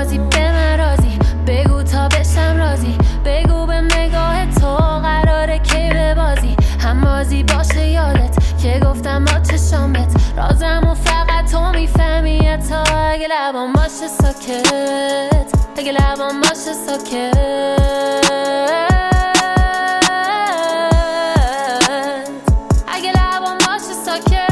همازی به من رازی، بگو تا بشم رازی، بگو به نگاه تو قراره کی ببازی. همازی باشه یادت که گفتم با چشامت رازمو فقط تو میفهمی. تا اگه لبام باشه ساکت، اگه لبام باشه ساکت، اگه لبام باشه ساکت.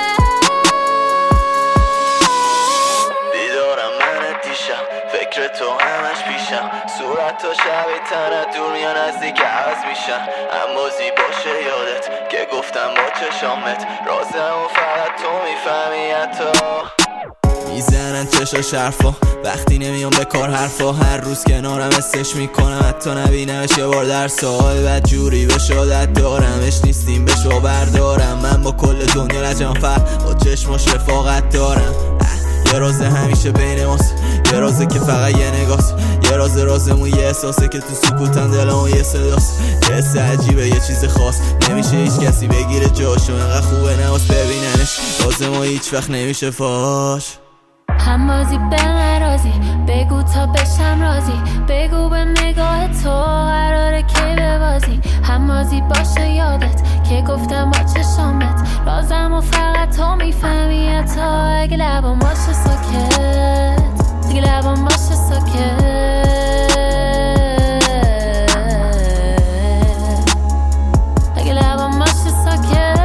بیدارم من دیشب، فکر تو همش پیشم، صورت تا شبی تنت دور میان نزدیک عوض میشن. همازی باشه یادت که گفتم با چشامت رازمو فقط تو میفهمی. حتی میزنن چشاش حرفا وقتی نمیام به کار حرفا، هر روز کنارم استش میکنم حتی نبینمش یه بار در سال. بعد جوری به شادت دارمش نیستیم به شو بردارم، من با کل دنیا لجم فرق با چشماش رفاقت دارم. یه راز همیشه بین ماست، یه رازه که فقط یه نگاست، یه رازمون یه احساسه که تو سکوتم دلمون یه صداست. یه حس عجیبه یه چیز خاص، نمیشه هیچ کسی بگیره جاشو، انقدر خوبه نواز ببیننش، رازمون هیچ وقت نمیشه فاش. همازی به من رازی، بگو تا بشم رازی، بگو به نگاه تو قراره کی ببازی. همازی باشه یادت که گفتم با چشامت رازمو فقط تو میفهمی. تا اگه لبام باشه ساکت، اگه لبام باشه ساکت، اگه لبام باشه ساکت.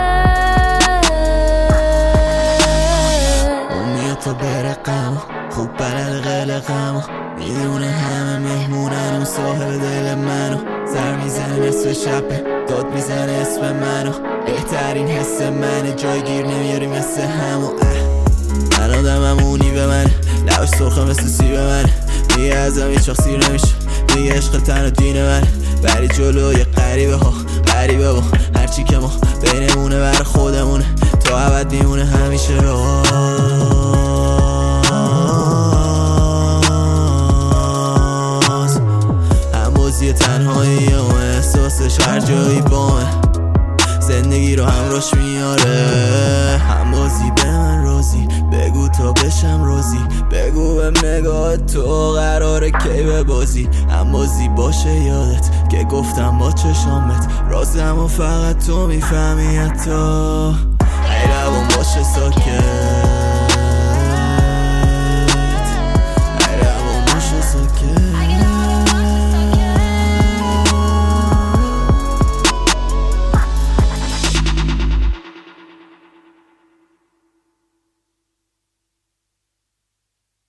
تا برقم خوب بلد قلقم، میدونه همه مهمونن و صاحب دل منو. سر میزنه نصف شب داد میزنه اسم منو، بهترین حس منه جایگیر نمیاری مثل همو. من آدمم اونی به منه، لبش سرخه مثل سیب منه، میگه ازم هیچ وقت سیر نمیشه، میگه عشق تن و دین منه. بری جلو یه غریبه ها غریبه با هرچی که ما بینمونه بر خودمونه، تا ابد میمونه همیشه همازی تنهایی و احساسش هر جایی بامه، زندگی رو همراش میاره. همازی به من رازی، بگو تا بشم رازی، بگو به نگاه تو قراره کی ببازی. همازی باشه یادت که گفتم با چشامت رازمو فقط تو میفهمی. حتی ای لبام باشه ساکت.